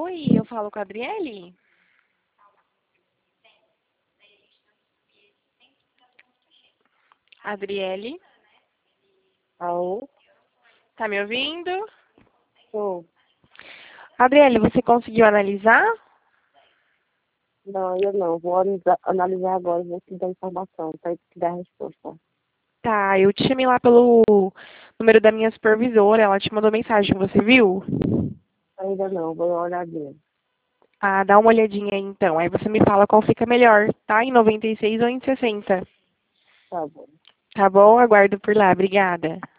Oi, eu falo com a Adriele? Adriele, Alô? tá me ouvindo? Tô. Adriele, você conseguiu analisar? Não, eu não. Vou analisar agora, vou te dar informação para te dar a resposta. Tá, eu te chamei lá pelo número da minha supervisora, ela te mandou mensagem, você viu? Ainda não, vou olhar dele. Ah, dá uma olhadinha aí então, aí você me fala qual fica melhor, tá? Em 96 ou em 60. Tá bom. Tá bom? Aguardo por lá, obrigada.